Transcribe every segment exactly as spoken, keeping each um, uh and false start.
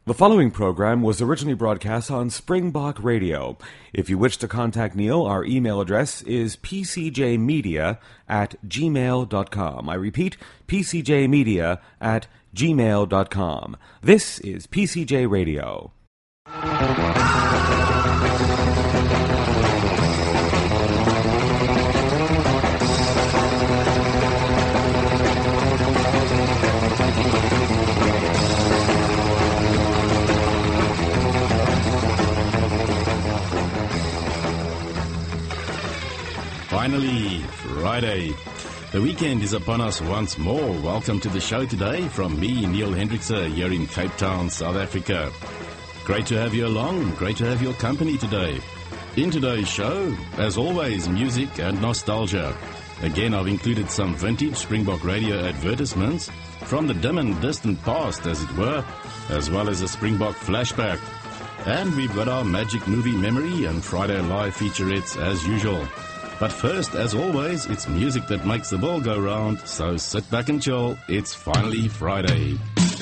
The following program was originally broadcast on Springbok Radio. If you wish to contact Neil, our email address is p c j media at gmail dot com. I repeat, p c j media at gmail dot com. This is P C J Radio. Finally, Friday. The weekend is upon us once more. Welcome to the show today from me, Neil Hendrickse, here in Cape Town, South Africa. Great to have you along. Great to have your company today. In today's show, as always, music and nostalgia. Again, I've included some vintage Springbok Radio advertisements from the dim and distant past, as it were, as well as a Springbok flashback. And we've got our magic movie memory and Friday Live featurettes as usual. But first, as always, it's music that makes the ball go round, so sit back and chill. It's finally Friday.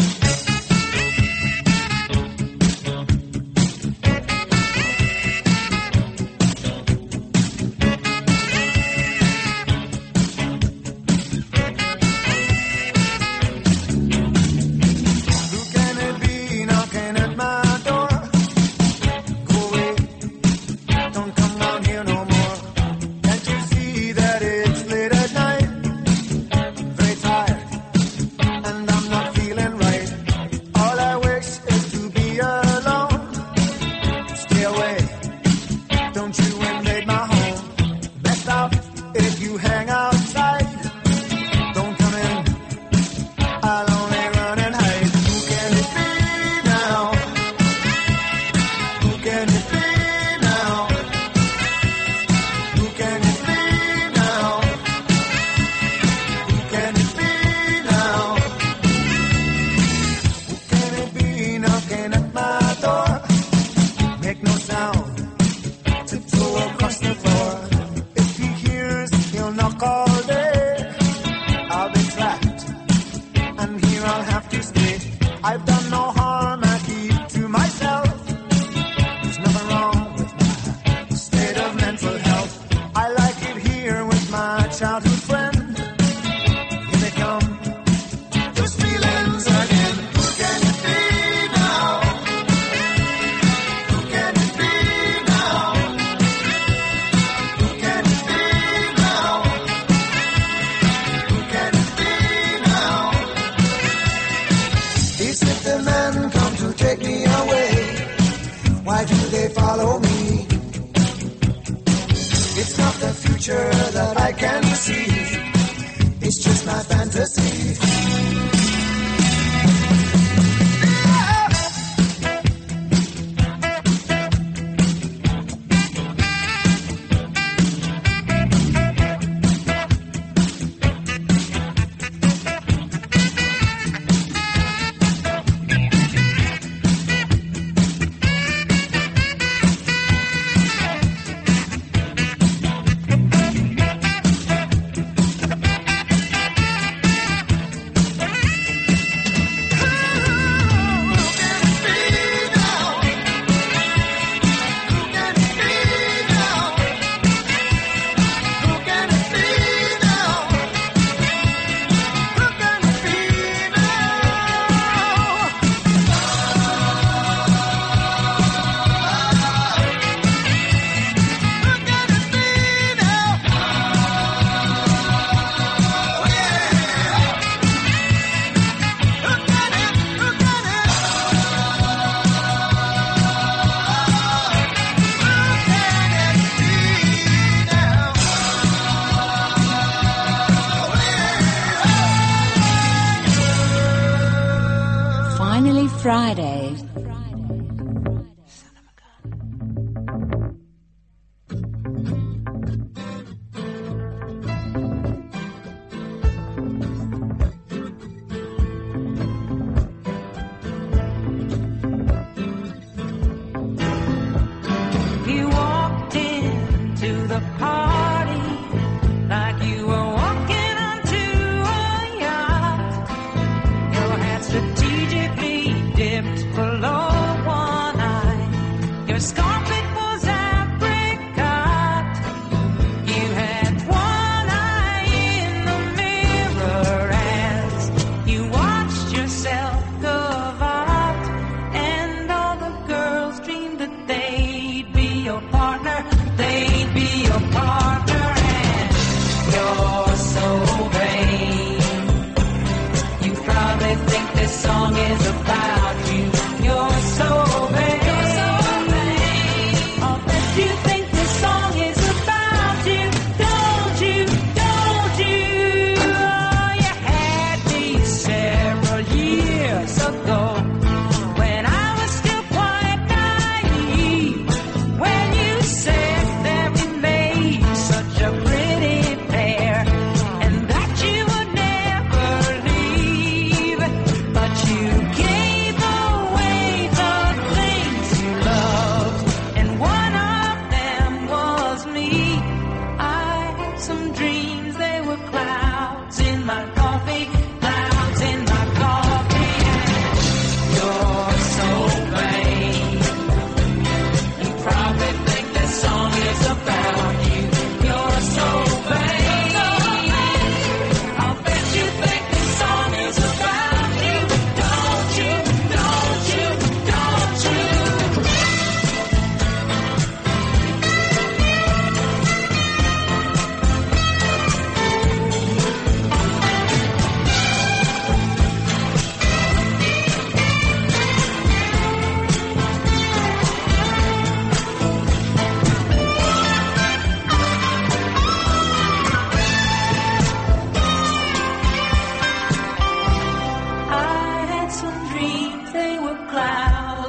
Friday. You walked into the party like you were walking onto a yacht. Your hat strategically dipped below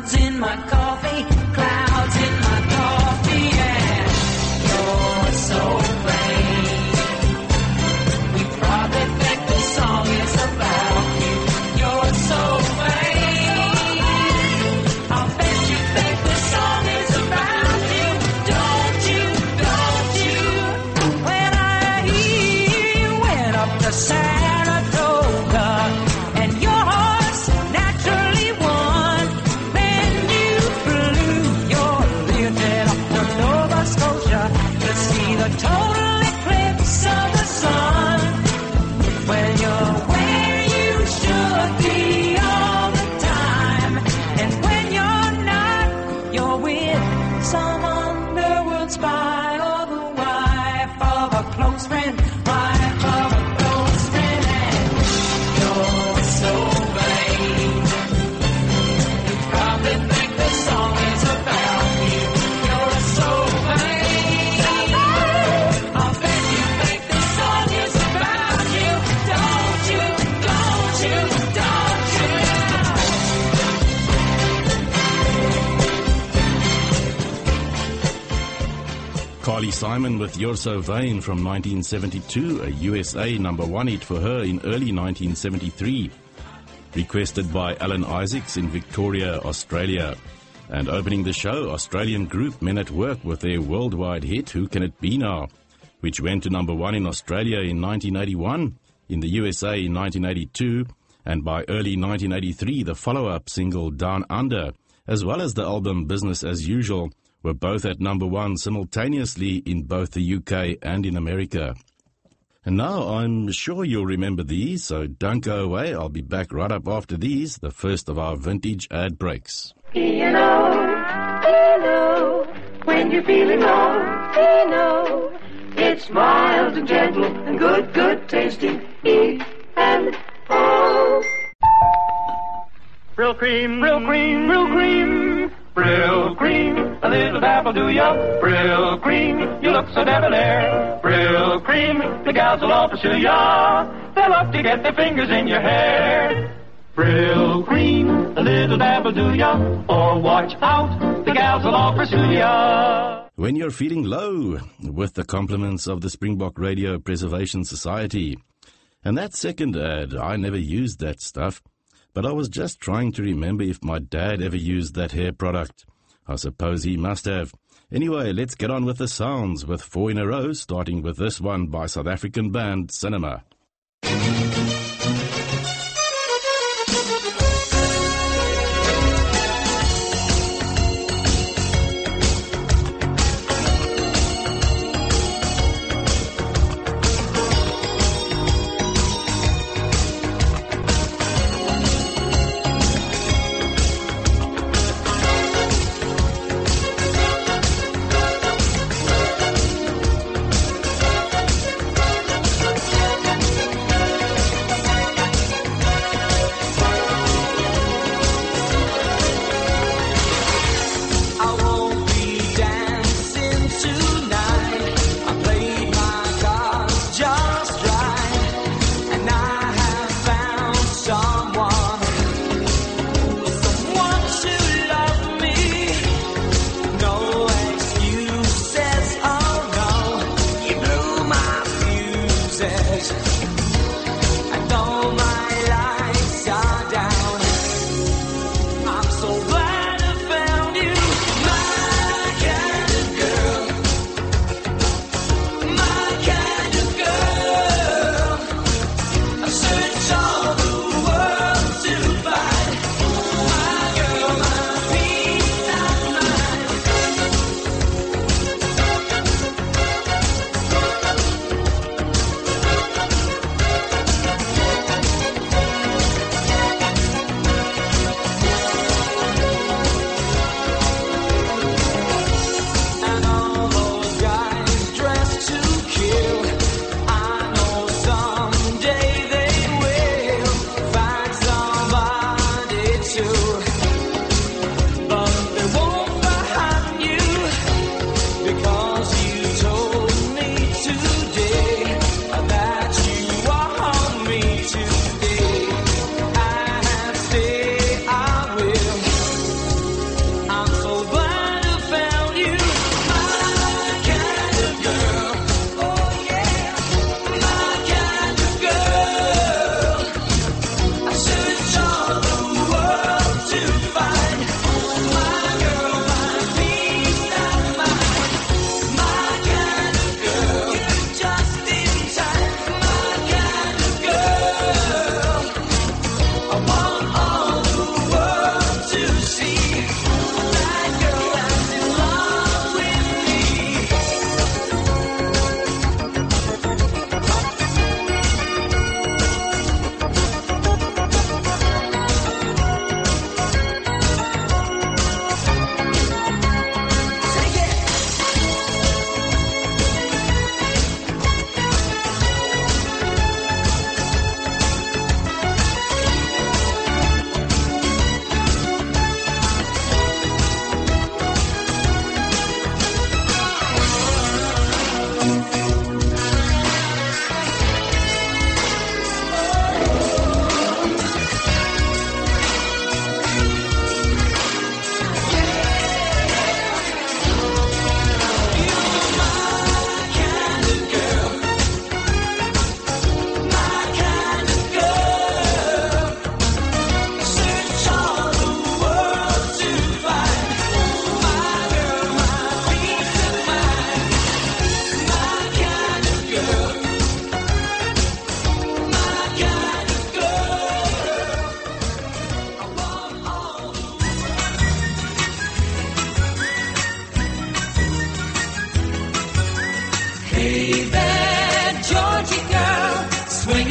clouds in my coffee, clouds in my coffee, and you're so vain. We probably think the song is about you. You're so vain. I'll bet you think the song is about you. Don't you, don't you? When I hear you went up to Saratoga and your horse naturally won, then you flew your Learjet up to Nova Scotia to see the total eclipse of the sun. Well, you're where you should be all the time, and when you're not, you're with some underworld spy or the wife of a close friend, wife of a close friend, and you're so vain. You probably think the song is about you. You're so vain. I'll bet you think the song is about you. Don't you, don't you, don't you? Carly Simon with You're So Vain from nineteen seventy-two, a U S A number one hit for her in early nineteen seventy-three. Requested by Alan Isaacs in Victoria, Australia. And opening the show, Australian group Men at Work with their worldwide hit Who Can It Be Now, which went to number one in Australia in nineteen eighty-one, in the U S A in nineteen eighty-two, and by early nineteen eighty-three the follow-up single Down Under, as well as the album Business As Usual, were both at number one simultaneously in both the U K and in America. And now I'm sure you'll remember these, so don't go away. I'll be back right up after these, the first of our vintage ad breaks. You know, you know, when you're feeling low, you know, it's mild and gentle and good, good tasting. E and O. Brill cream, Brill cream, Brill cream, Brill cream, a little dab will do ya. Brill cream, you look so debonair. Brill cream, the gals will all pursue ya. They'll love to get their fingers in your hair. Brill cream, a little dab will do ya. Or watch out, the gals will all pursue ya. When you're feeling low, with the compliments of the Springbok Radio Preservation Society. And that second ad, I never used that stuff, but I was just trying to remember if my dad ever used that hair product. I suppose he must have. Anyway, let's get on with the sounds with four in a row, starting with this one by South African band Cinema.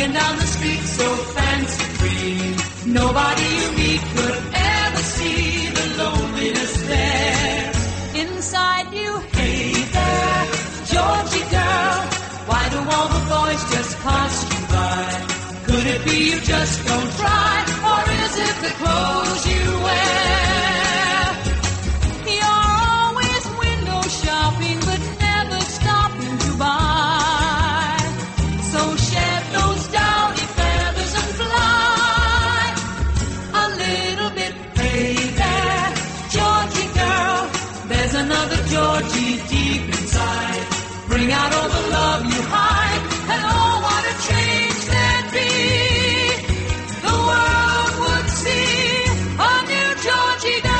walking down the street so fancy-free. Nobody you meet could ever see the loneliness there inside you. Hey there, Georgie girl, why do all the boys just pass you by? Could it be you just don't try, or is it the clothes you wear? You're always window shopping, but never stopping to buy. So shed those downy feathers and fly a little bit. Hey there, Georgie girl, there's another Georgie deep inside. Bring out all the love you hide, and oh, what a change there'd be. The world would see a new Georgie girl.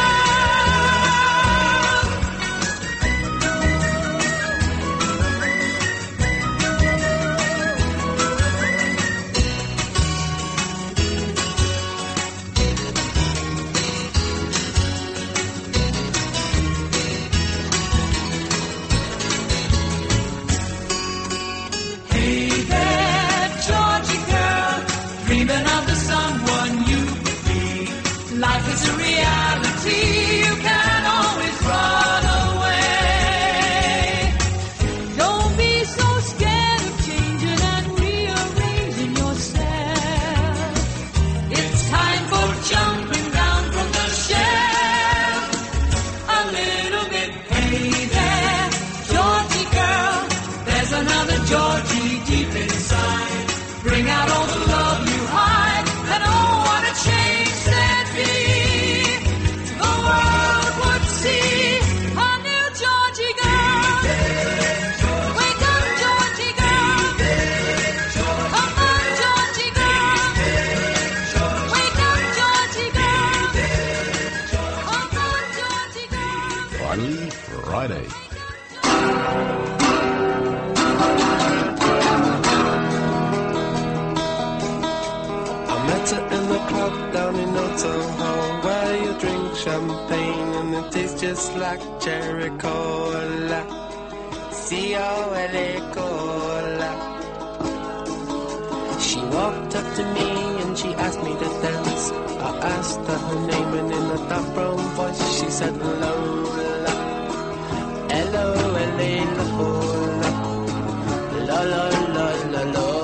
Hey there, Georgie girl, dreaming of the someone you could be. Life is a reality, you can always run away. Don't be so scared of changing and rearranging yourself. It's time for jumping down from the shelf a little bit. Hey there, Georgie girl, there's another Georgie deep inside. Bring out all the love you hide, and oh, what a change there'd be. The world would see a new Georgie girl. Wake up, Georgie girl. Come on, Georgie girl. Wake up, Georgie girl. Come on, Georgie girl. Finally, Friday. I met her in the club down in Old Soho, where you drink champagne and it tastes just like cherry cola. C O L A cola. She walked up to me and she asked me to dance. I asked her her name and in a dark brown voice she said Lola. L O L A Lola. La la la la Lola.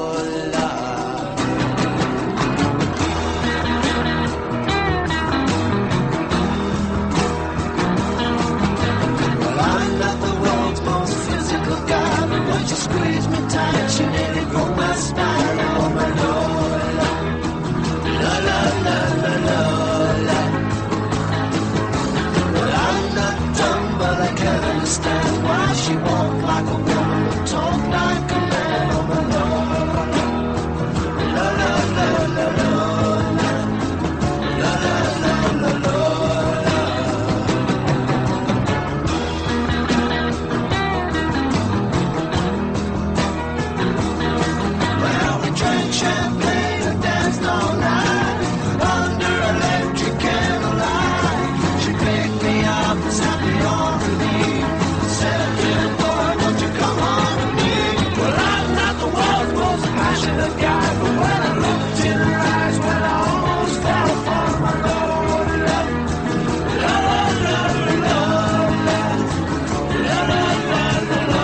She squeezed me tight, she nearly broke my spine. Oh my Lola, la la la la Lola. Well, I'm not dumb, but I can't understand why she walked like a woman and talked like a man. Oh my Lola, la la la la Lola, la la la la Lola. Champagne and danced all night under electric candlelight. She picked me up and snapped me on her knee. Said, little boy, won't you come on with me? Well, I'm not the world's most passionate guy, but when I looked in her eyes, well, I almost fell for my Lola. La la la la la la la la la la.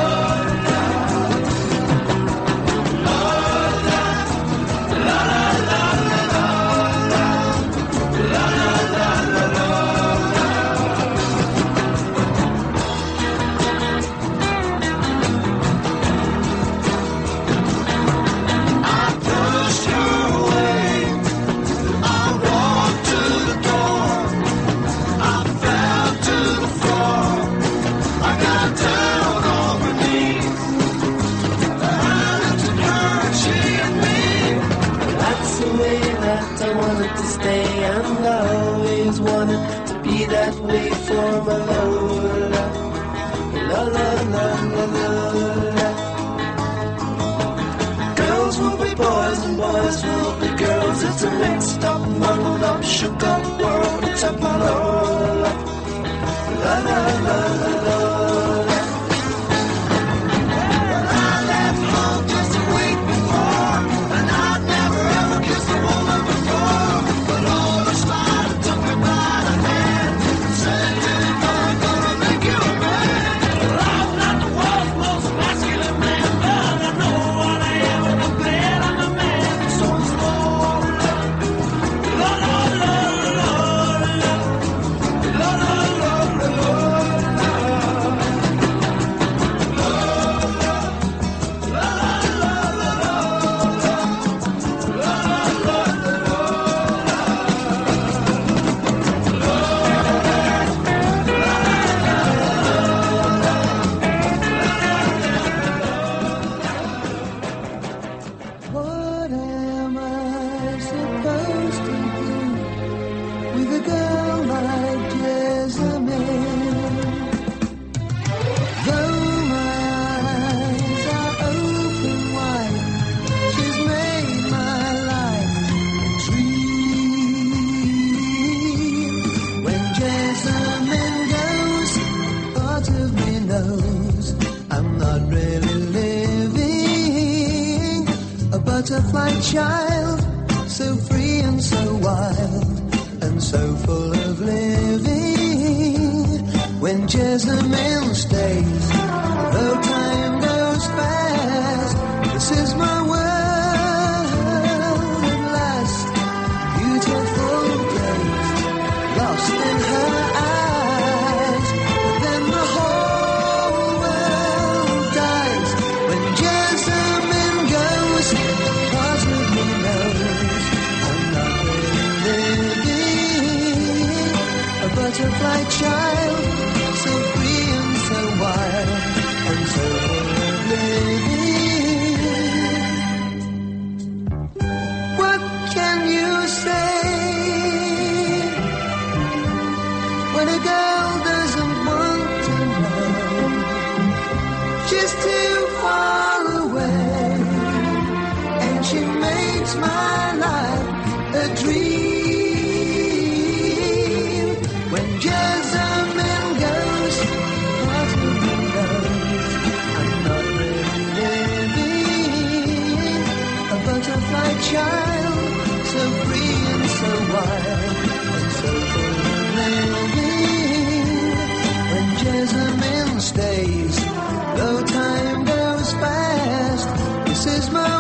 That way for my Lola, la la la la la. Girls will be boys and boys will be girls. It's a mixed up, muddled up, shook up world. Except my Lola, la la la la la. I left home just a week before, and I butterfly child, so free and so wild, and so full of living. When Jessamine stays, though time goes fast, this is my world at last. Beautiful days, lost in her eyes, but then the whole world dies. When Jessamine goes, part of me knows I'm not really living. A butterfly child, so free and so wild, and so full of living. What can you say when a girl doesn't want to know? She's too far away, and she makes my life a dream. When Jessamine goes, what do you know? I'm not really living. A butterfly child, so free and so wild, and so full of living. When Jessamine stays, though time goes fast, this is my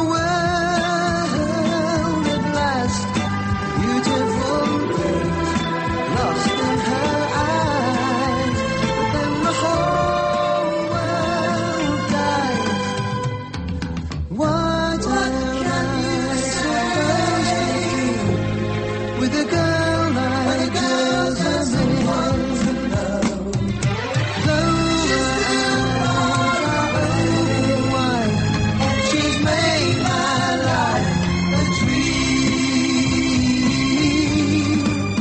world at last. Beautiful days, lost in her eyes, but then the whole world dies. What am I supposed to do with a girl like Jessamine? Though I'm a wife, and she's made my life a dream.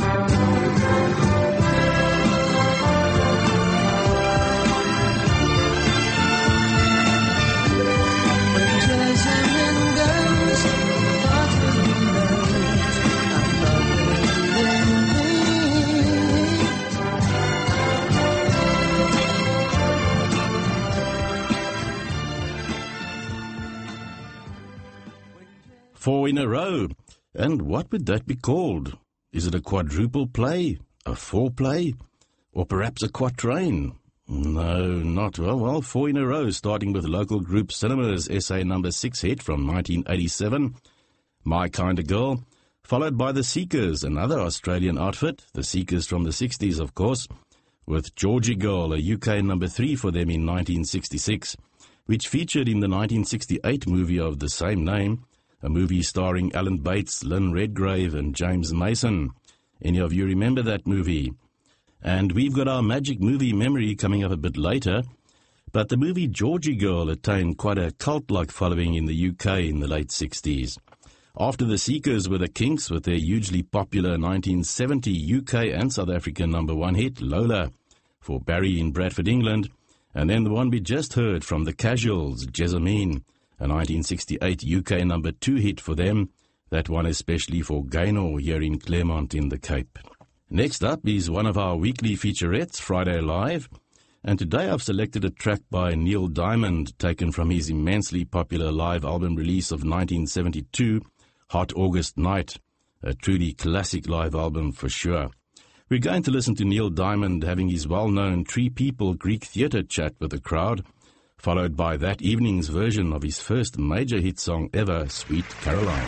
When Jessamine goes, what will you know? I'm not living. Four in a row. And what would that be called? Is it a quadruple play? A four play? Or perhaps a quatrain? No, not well. Well, four in a row, starting with local group Cinema's S A number six hit from nineteen eighty-seven, My Kind of Girl, followed by The Seekers, another Australian outfit, The Seekers from the sixties, of course, with Georgie Girl, a U K number three for them in nineteen sixty-six, which featured in the nineteen sixty-eight movie of the same name, a movie starring Alan Bates, Lynn Redgrave, and James Mason. Any of you remember that movie? And we've got our magic movie memory coming up a bit later, but the movie Georgie Girl attained quite a cult-like following in the U K in the late sixties. After The Seekers were the Kinks with their hugely popular nineteen seventy U K and South African number one hit, Lola, for Barry in Bradford, England, and then the one we just heard from The Casuals, Jessamine, a nineteen sixty-eight U K number two hit for them, that one especially for Gaynor here in Claremont in the Cape. Next up is one of our weekly featurettes, Friday Live, and today I've selected a track by Neil Diamond, taken from his immensely popular live album release of nineteen seventy-two, Hot August Night, a truly classic live album for sure. We're going to listen to Neil Diamond having his well-known Three People Greek Theatre chat with the crowd, followed by that evening's version of his first major hit song ever, Sweet Caroline.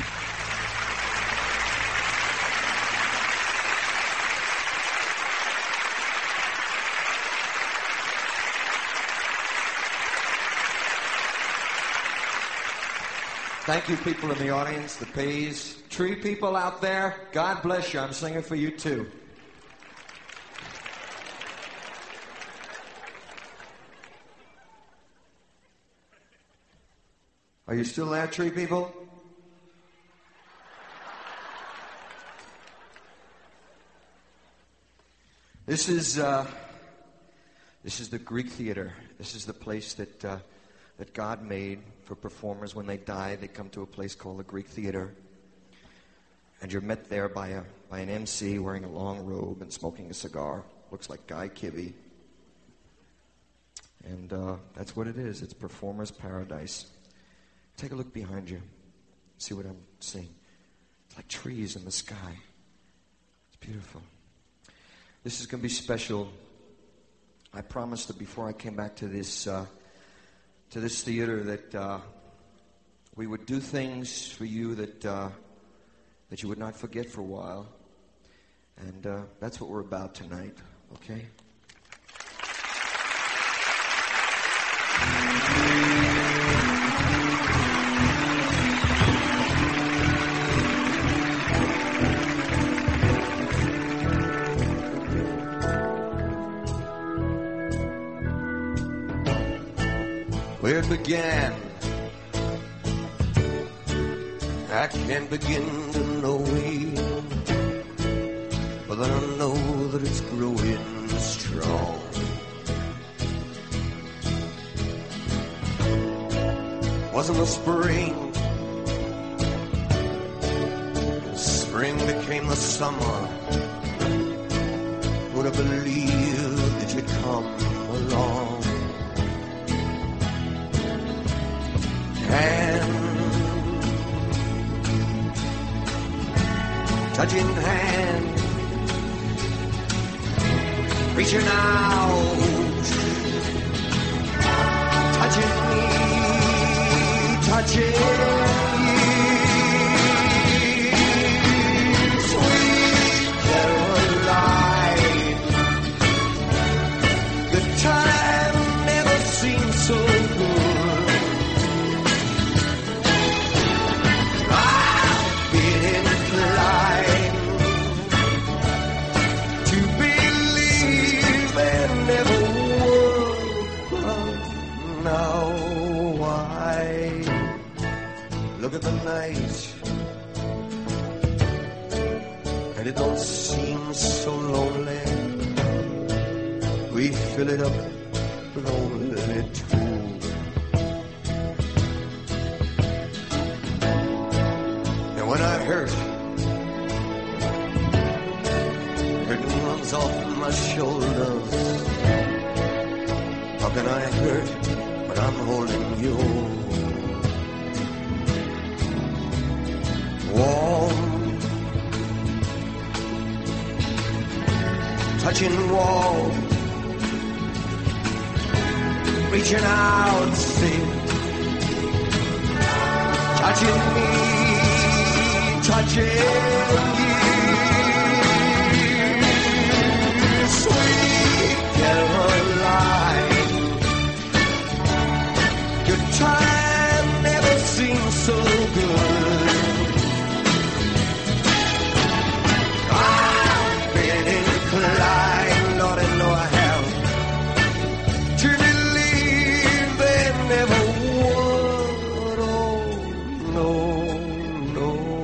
Thank you, people in the audience, the P's, tree people out there. God bless you. I'm singing for you, too. Are you still there, tree people? This is uh, this is the Greek theater. This is the place that uh, that God made for performers when they die. They come to a place called the Greek theater, and you're met there by a by an M C wearing a long robe and smoking a cigar. Looks like Guy Kibbe, and uh, that's what it is. It's performers' paradise. Take a look behind you. See what I'm seeing? It's like trees in the sky. It's beautiful. This is going to be special. I promised that before I came back to this uh, to this theater that uh, we would do things for you that uh, that you would not forget for a while, and uh, that's what we're about tonight. Okay. Where it began, I can't begin to know it, but then I know that it's growing strong. Wasn't the spring, spring became the summer. Would I believe that you'd come along? Hand, touching hand, reaching out, touching me, touching you. Sweet Caroline, the time never seemed so good. Look at the night, and it don't seem so lonely. We fill it up with only two. And when I hurt, hurting runs off my shoulders. How can I hurt when I'm holding you? Warm, touching wall, reaching out, see, touching me, touching you. Sweet Caroline, your time never seems so good. Line, Lord, I know I have to believe they never would. Oh, no, no.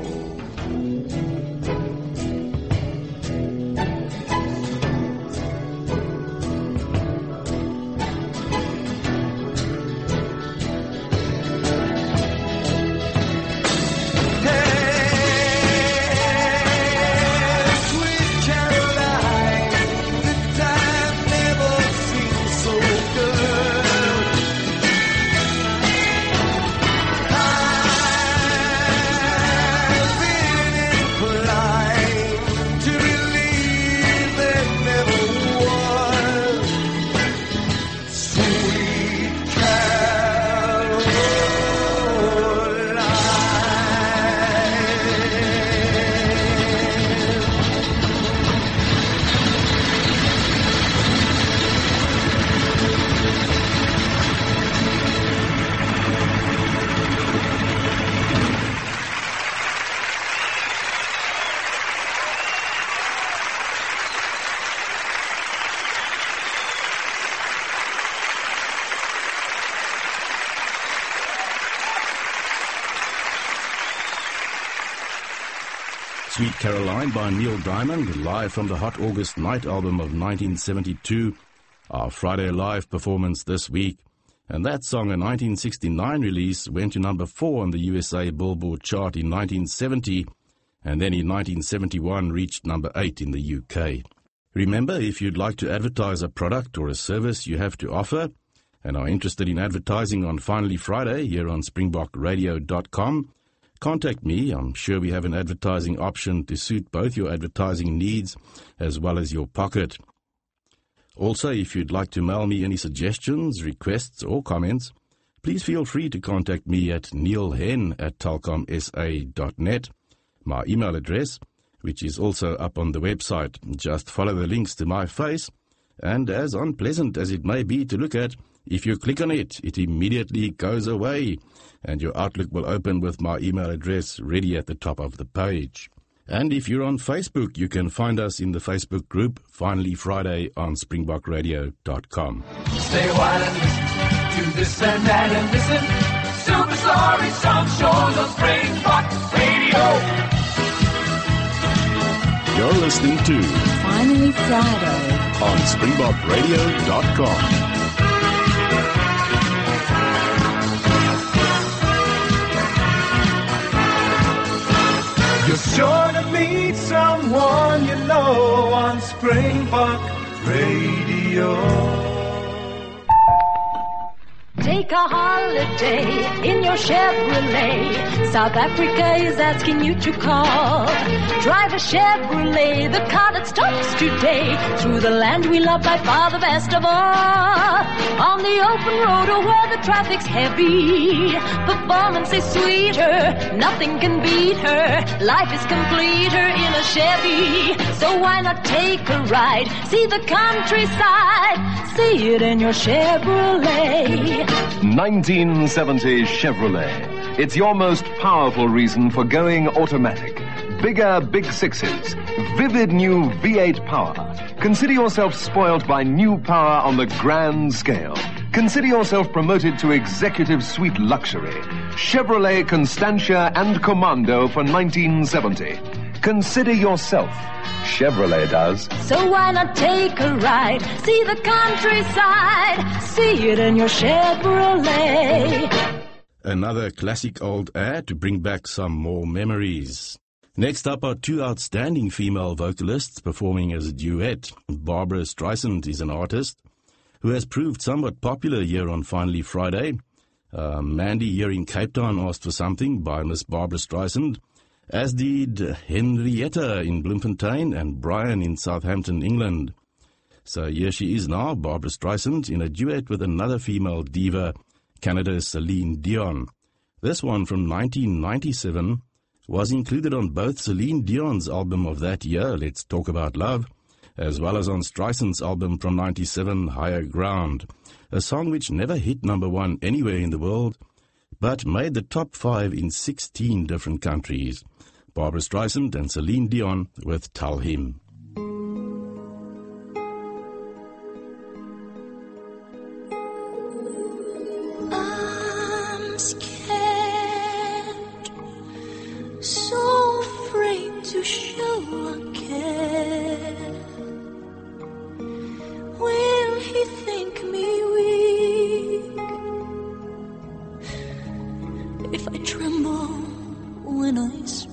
Sweet Caroline by Neil Diamond, live from the Hot August Night album of nineteen seventy-two, our Friday live performance this week. And that song, a nineteen sixty-nine release, went to number four on the U S A Billboard chart in nineteen seventy, and then in nineteen seventy-one reached number eight in the U K. Remember, if you'd like to advertise a product or a service you have to offer, and are interested in advertising on Finally Friday here on springbok radio dot com, contact me. I'm sure we have an advertising option to suit both your advertising needs as well as your pocket. Also, if you'd like to mail me any suggestions, requests or comments, please feel free to contact me at neilhen at telkom s a dot net. My email address, which is also up on the website. Just follow the links to my face, and as unpleasant as it may be to look at, if you click on it, it immediately goes away, and your Outlook will open with my email address ready at the top of the page. And if you're on Facebook, you can find us in the Facebook group Finally Friday on springbok radio dot com. Stay a while and listen to this and that and listen. Super stories, some shows on Springbok Radio. You're listening to Finally Friday on springbok radio dot com. You're sure to meet someone you know on Springbok Radio. Take a holiday in your Chevrolet. South Africa is asking you to call. Drive a Chevrolet, the car that stops today. Through the land we love, by far the best of all. On the open road or where the traffic's heavy, performance is sweeter, nothing can beat her. Life is completer in a Chevy. So why not take a ride? See the countryside, see it in your Chevrolet. nineteen seventy Chevrolet. It's your most powerful reason for going automatic. Bigger big sixes. Vivid new V eight power. Consider yourself spoiled by new power on the grand scale. Consider yourself promoted to executive suite luxury. Chevrolet Constantia and Commando for nineteen seventy. Consider yourself. Chevrolet does. So why not take a ride? See the countryside, see it in your Chevrolet. Another classic old ad to bring back some more memories. Next up are two outstanding female vocalists performing as a duet. Barbra Streisand is an artist who has proved somewhat popular here on Finally Friday. Uh, Mandy here in Cape Town asked for something by Miss Barbra Streisand, as did Henrietta in Bloemfontein and Brian in Southampton, England. So here she is now, Barbra Streisand, in a duet with another female diva, Canada's Celine Dion. This one from nineteen ninety-seven was included on both Celine Dion's album of that year, Let's Talk About Love, as well as on Streisand's album from ninety-seven, Higher Ground, a song which never hit number one anywhere in the world, but made the top five in sixteen different countries. Barbra Streisand and Celine Dion with Tell Him. I'm scared, so afraid to show I care. Will he think me weak if I tremble when I speak?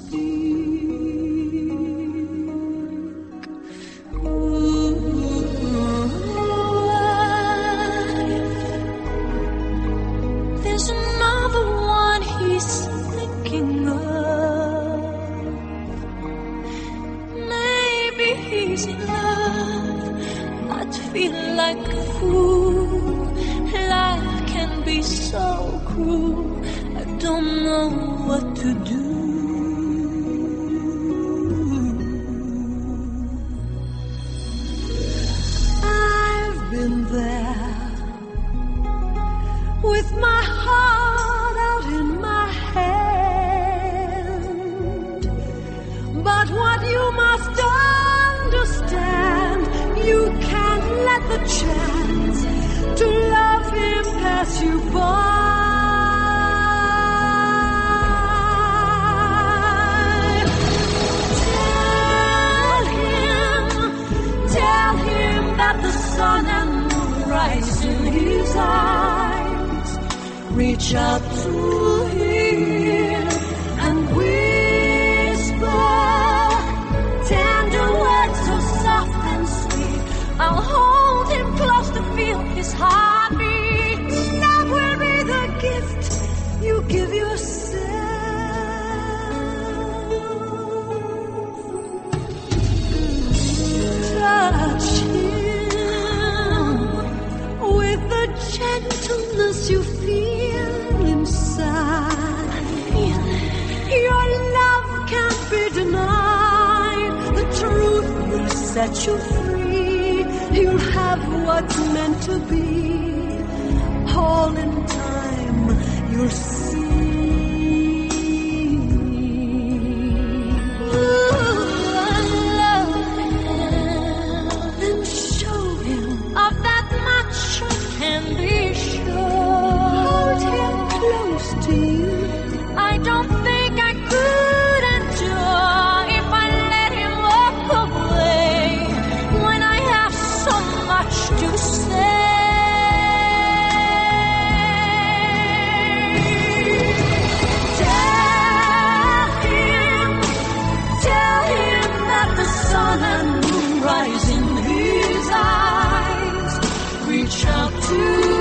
Feel like a fool. Life can be so cruel. I don't know what to do. I've been there with my heart out in my hand, but what you must understand, you can't let the chance to love him pass you by. Tell him, tell him that the sun and moon rise in his eyes. Reach out to him and whisper tender words so soft and sweet. I'll hold him close to feel his heartbeat. That will be the gift you give yourself. you feel inside. Your love can't be denied. The truth will set you free. You'll have what's meant to be. All in time, you'll see. I don't think I could endure if I let him walk away when I have so much to say. Tell him, tell him that the sun and moon rise in his eyes. Reach out to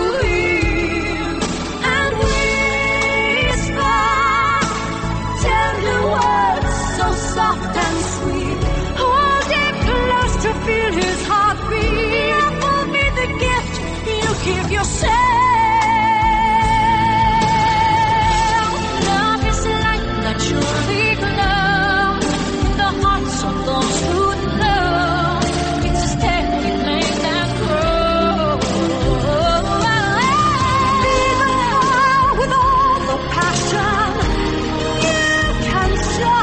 soft and sweet. Hold him close to feel his heartbeat. Love will be the gift you give yourself. Love is light naturally glow. The hearts of those who know. It's a steady flame that grows. Even now, with all the passion you can show.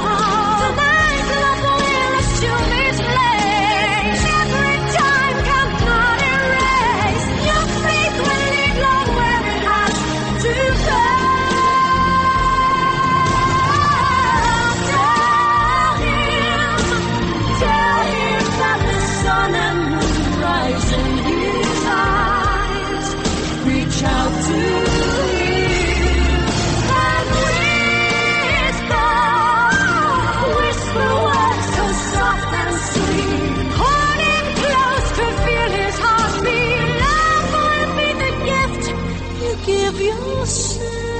Give yourself.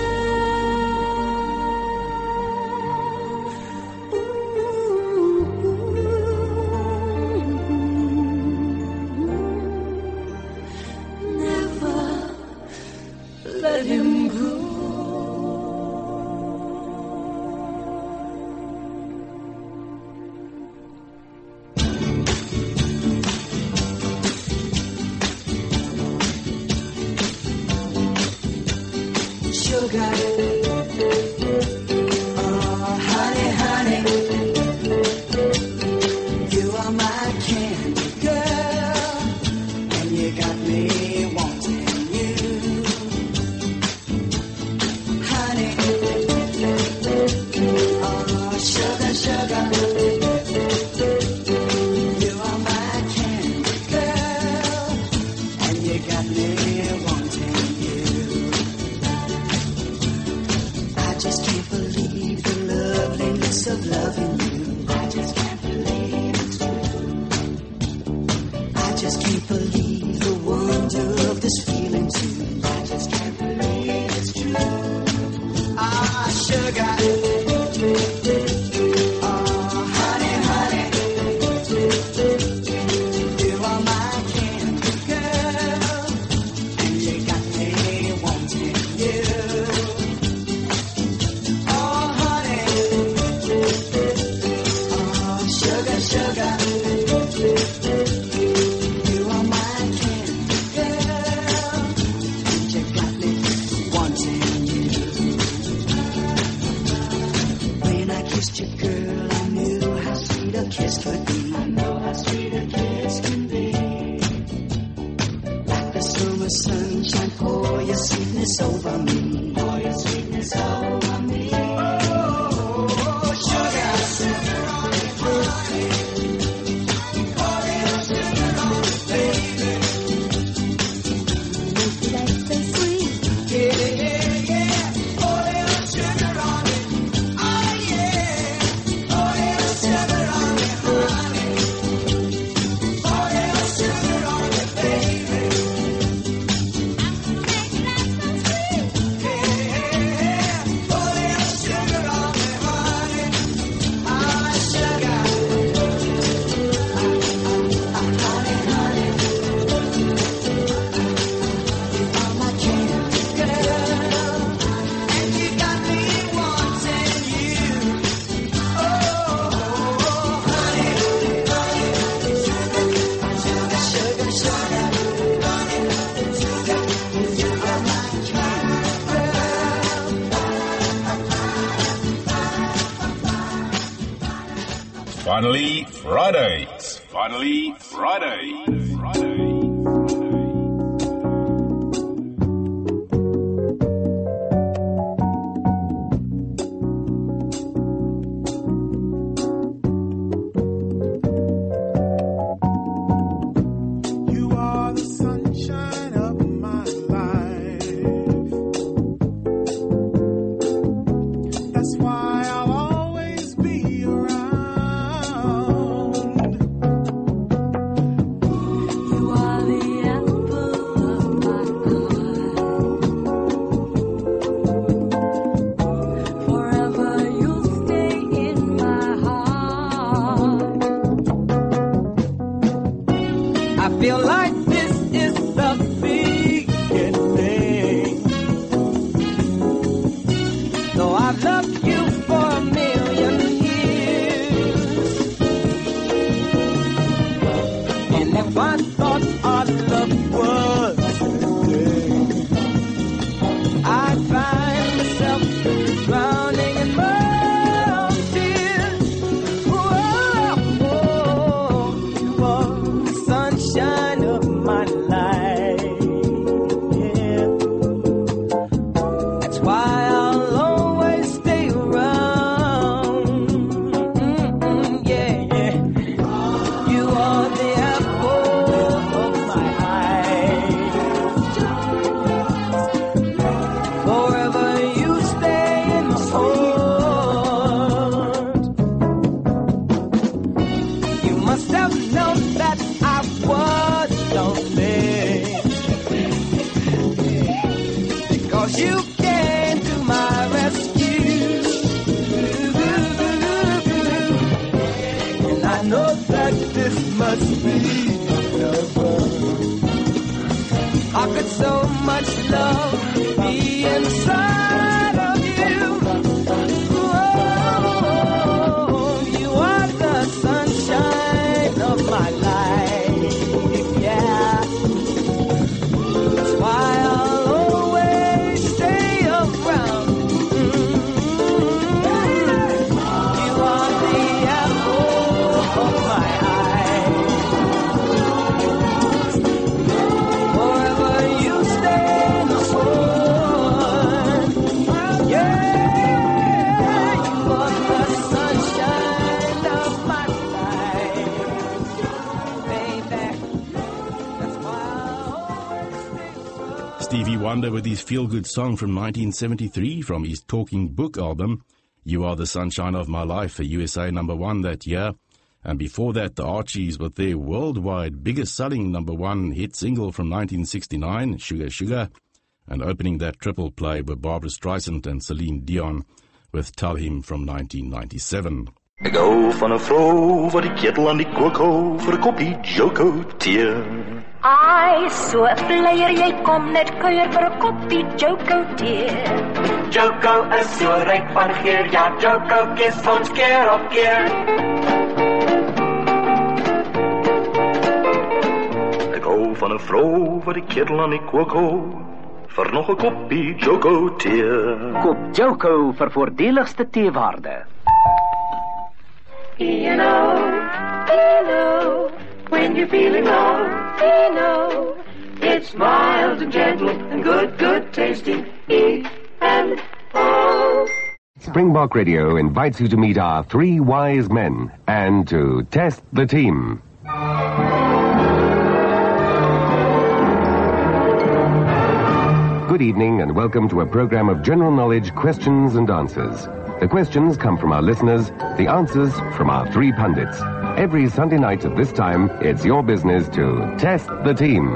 Never let him go. Sugar, oh honey, honey, you are my candy girl, and you got me wanting you, honey, oh sugar, sugar, you are my candy girl, and you got me wanting you. I just can't believe the loveliness of loving you. I just can't believe it's true. I just can't believe the wonder of this feeling too. I just can't believe it's true. Ah, sugar. Oh, honey, honey. You are my candy girl, and you got me wanting you. Sugar, sugar, you are my candy girl, and you got me wanting you. When I kissed you, girl, I knew how sweet a kiss could be. I know how sweet a kiss can be. Like the summer sunshine, pour your sweetness over me. Pour your sweetness over me. Oh, sugar, sugar on it, honey. Baby. finally Friday. It's finally Friday. Friday. Stevie Wonder with his feel-good song from nineteen seventy-three from his Talking Book album, You Are the Sunshine of My Life, a U S A number one that year. And before that, the Archies with their worldwide biggest-selling number one hit single from nineteen sixty-nine, Sugar Sugar. And opening that triple play were Barbra Streisand and Celine Dion with Tell Him from nineteen ninety-seven. Ik hou van een vrouw voor die ketel aan die kook hou, voor een kopie Joko thee. Ai, so flyer, jy kom net kuier vir 'n koppie Joko thee. Joko is so ryk van geur, ja, Joko kies ons keer op keer. Ik hou van een vrouw voor die ketel aan die kook hou, voor nog een kopie Joko thee. Koop Joko vir voordeligste theewaarde. You know, you know, when you're feeling low, you know, it's mild and gentle and good, good tasting. E and O. Springbok Radio invites you to meet our three wise men and to test the team. Good evening and welcome to a program of general knowledge questions and answers. The questions come from our listeners, the answers from our three pundits. Every Sunday night at this time, it's your business to test the team.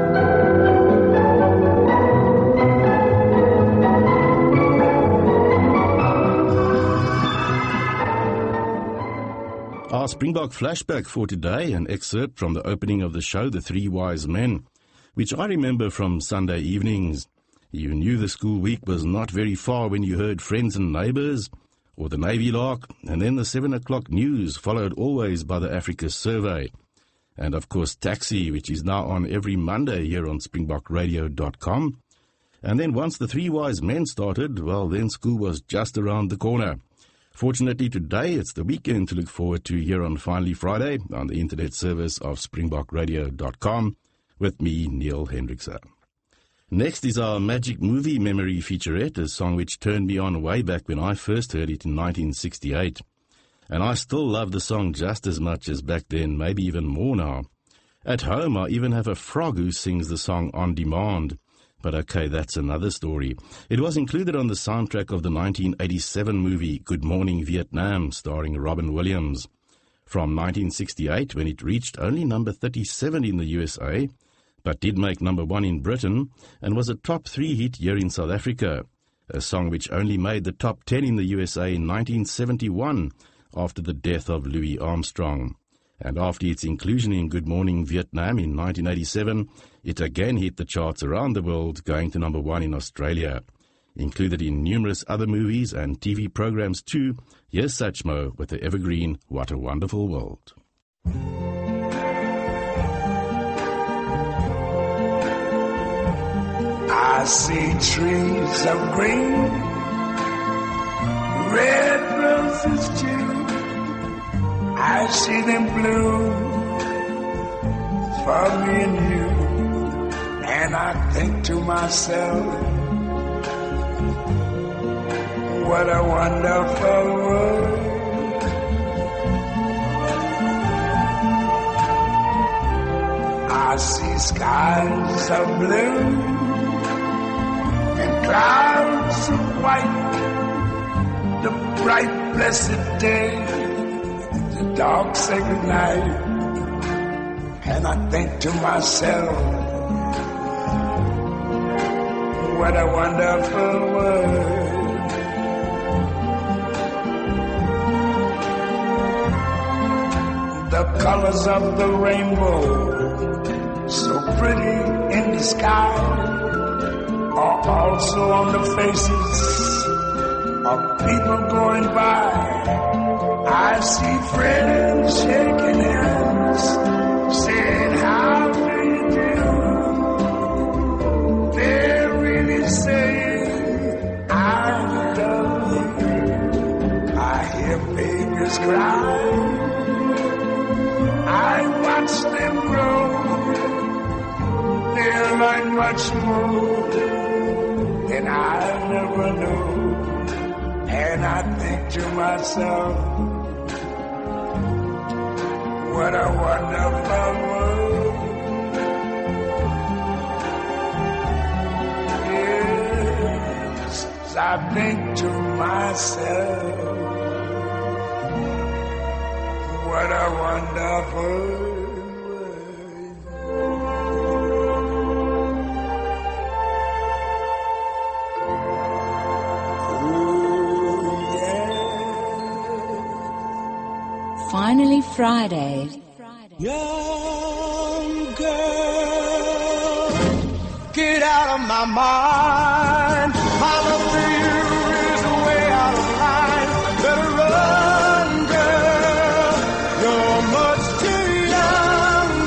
Our Springbok flashback for today, an excerpt from the opening of the show, The Three Wise Men, which I remember from Sunday evenings. You knew the school week was not very far when you heard Friends and Neighbours, or the Navy Lark, and then the seven o'clock news, followed always by the Africa Survey. And of course Taxi, which is now on every Monday here on springbok radio dot com. And then once the Three Wise Men started, well, then school was just around the corner. Fortunately, today it's the weekend to look forward to here on Finally Friday on the internet service of springbok radio dot com with me, Neil Hendrickse. Next is our Magic Movie Memory featurette, a song which turned me on way back when I first heard it in nineteen sixty-eight. And I still love the song just as much as back then, maybe even more now. At home, I even have a frog who sings the song on demand. But okay, that's another story. It was included on the soundtrack of the nineteen eighty-seven movie Good Morning Vietnam, starring Robin Williams. From nineteen sixty-eight, when it reached only number thirty-seven in the U S A, but did make number one in Britain, and was a top three hit here in South Africa. A song which only made the top ten in the U S A in nineteen seventy-one, after the death of Louis Armstrong. And after its inclusion in Good Morning Vietnam in nineteen eighty-seven, it again hit the charts around the world, going to number one in Australia. Included in numerous other movies and T V programs too, here's Satchmo with the evergreen What a Wonderful World. I see trees of green, red roses too. I see them bloom for me and you, and I think to myself, what a wonderful world. I see skies of blue and clouds of white, the bright blessed day, the dark sacred night, and I think to myself, what a wonderful world. The colors of the rainbow, so pretty in the sky, are also on the faces of people going by. I see friends shaking hands, saying, how do you do? They're really saying, I love you. I hear babies cry, I watch them grow. They'll learn much more than I never know. And I think to myself, what a wonderful world. Yes, I think to myself, what a wonderful world. Finally Friday. Young girl, get out of my mind. My love for you is way out of line. Better run, girl. You're much too young,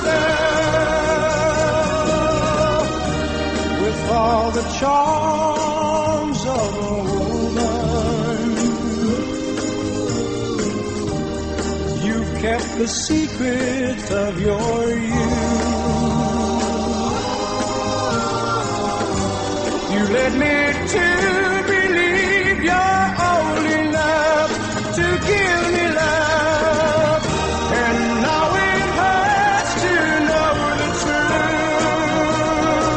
girl. With all the charms of a woman, you kept the secret of your youth. You led me to believe you're old enough to give me love, and now it hurts to know the truth.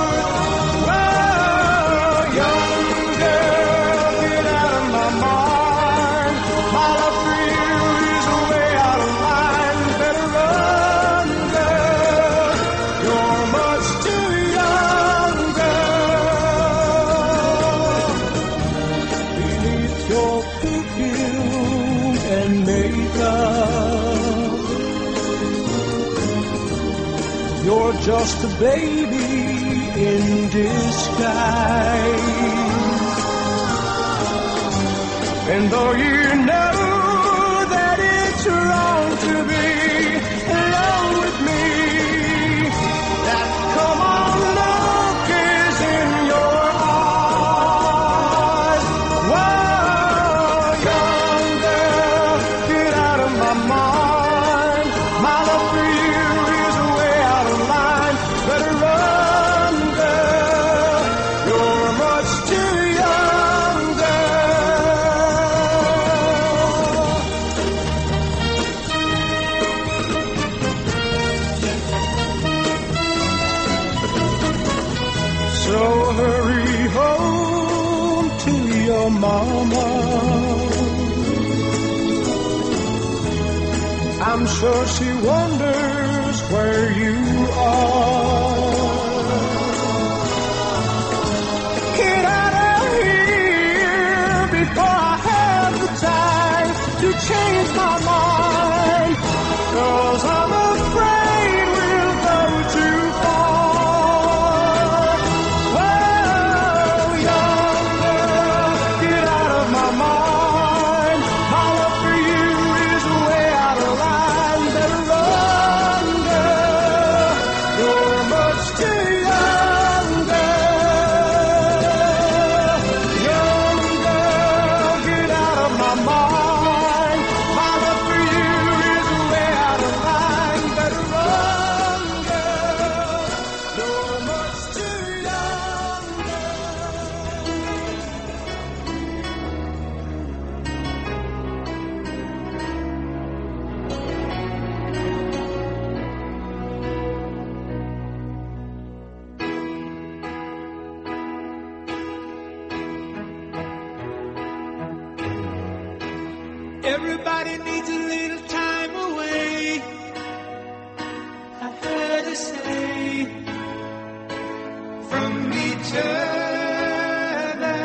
Oh, young girl, get out of my mind. My love for you is way out of line. Better run, girl. You're much too young, girl. Beneath your perfume and makeup, you're just a baby in disguise. And though you know that it's wrong to be alone with me, that come on look is in your eyes. Whoa, young girl, So hurry home to your mama. I'm sure she wonders where you are. Get out of here before I have the time to change my mind, 'cause I'm afraid we'll go too far. Oh, young girl, get out of my mind. My love for you is way out of line. Better run, girl. You're much too young, girl. Young girl, get out of my mind. My love for you is way out of line. Better run, girl. You're much too young, Everybody needs a little time away, I heard her say, from each other.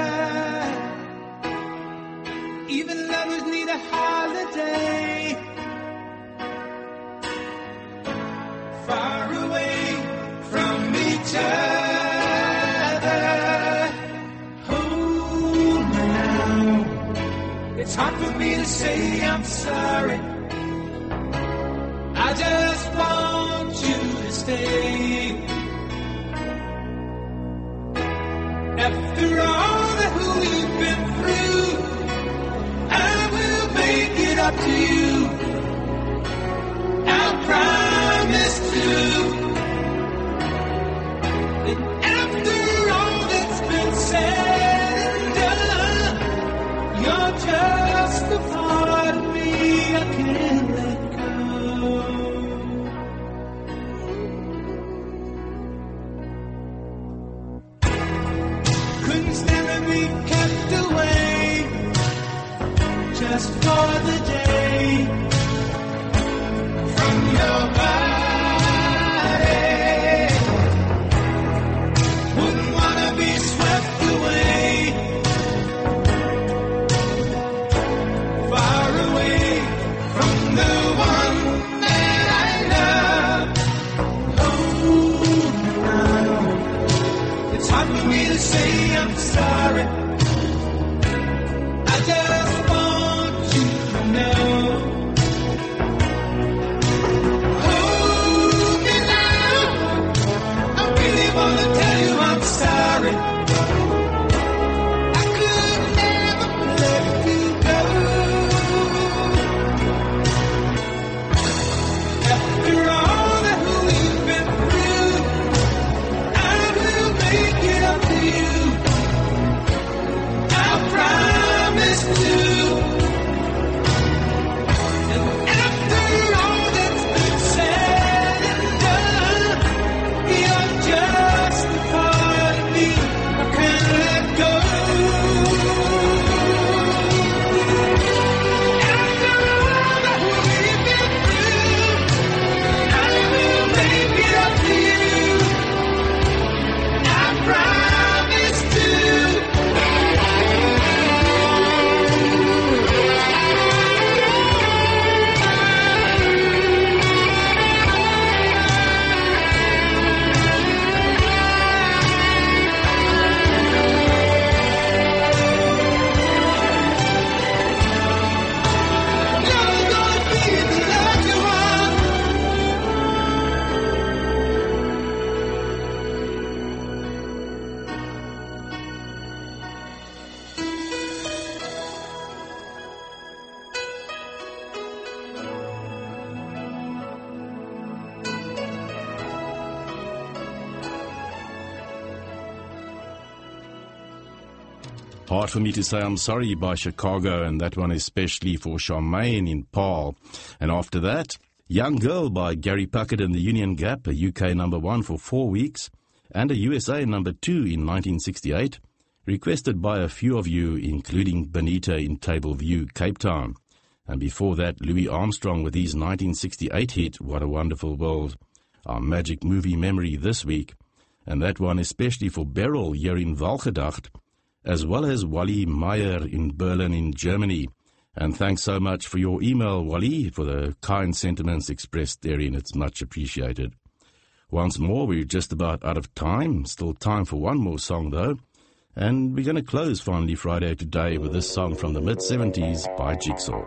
Even lovers need a holiday, far away from each other. Hold me now. It's hard for me to say I'm sorry. I just want you to stay. After all that we've been through, I will make it up to you. I promise to. And after all that's been said and done, you're just a part of me I can't let go. Couldn't stand to be kept away just for the day from your body. Wouldn't wanna be swept away, far away from the one that I love. Oh, now it's hard for me to say I'm sorry. I just want you to know. Hold me now. I really wanna tell you I'm sorry. I could never let you go. After all that we've been through, I will make it up to you. I promise to. And after all that's been said and done, you're just a part of me I can't let go. After all that we've been through, I will make it up to you. I promise to. You're gonna be the lucky one. Hard for Me to Say I'm Sorry by Chicago, and that one especially for Charmaine in Paarl. And after that, Young Girl by Gary Puckett and the Union Gap, a U K number one for four weeks. and a U S A number two in nineteen sixty-eight, requested by a few of you, including Benita in Tableview, Cape Town. And before that, Louis Armstrong with his nineteen sixty-eight hit, What a Wonderful World, our magic movie memory this week. And that one especially for Beryl here in Walgedacht, as well as Wally Meyer in Berlin in Germany. And thanks so much for your email, Wally, for the kind sentiments expressed therein. It's much appreciated. Once more, we're just about out of time. Still time for one more song, though. And we're going to close Finally Friday today with this song from the mid seventies by Jigsaw.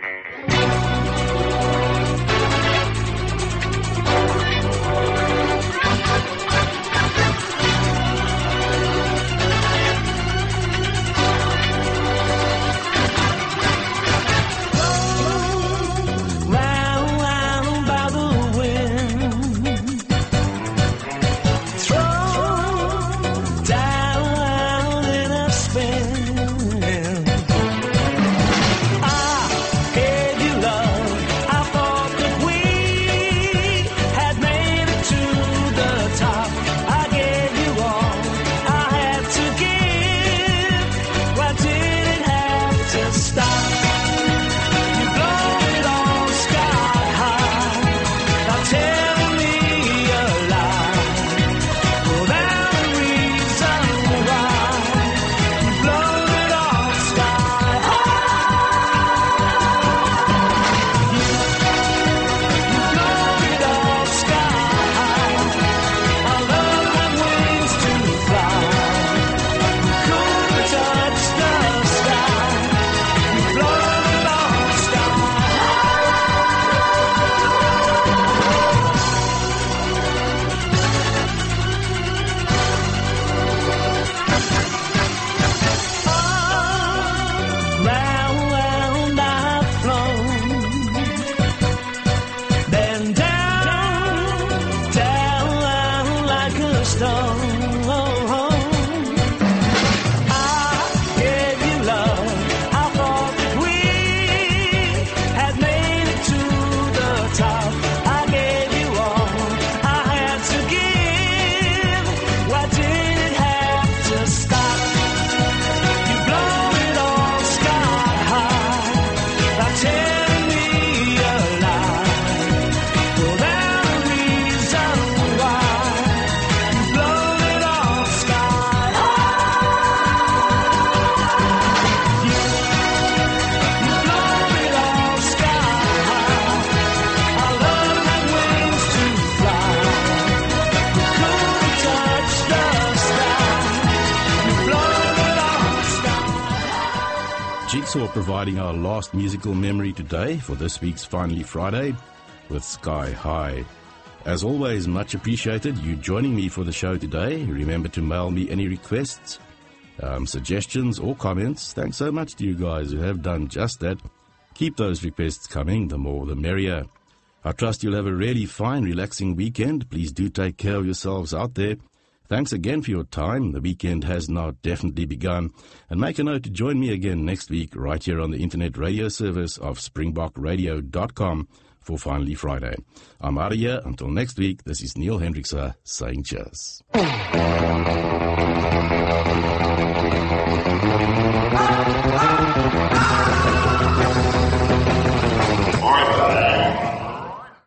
Jigsaw providing our last musical memory today for this week's Finally Friday with Sky High. As always, much appreciated you joining me for the show today. Remember to mail me any requests, um, suggestions or comments. Thanks so much to you guys who have done just that. Keep those requests coming, the more the merrier. I trust you'll have a really fine, relaxing weekend. Please do take care of yourselves out there. Thanks again for your time. The weekend has now definitely begun. And make a note to join me again next week right here on the internet radio service of springbok radio dot com for Finally Friday. I'm out of here. Until next week, this is Neil Hendrickse saying cheers. Ah!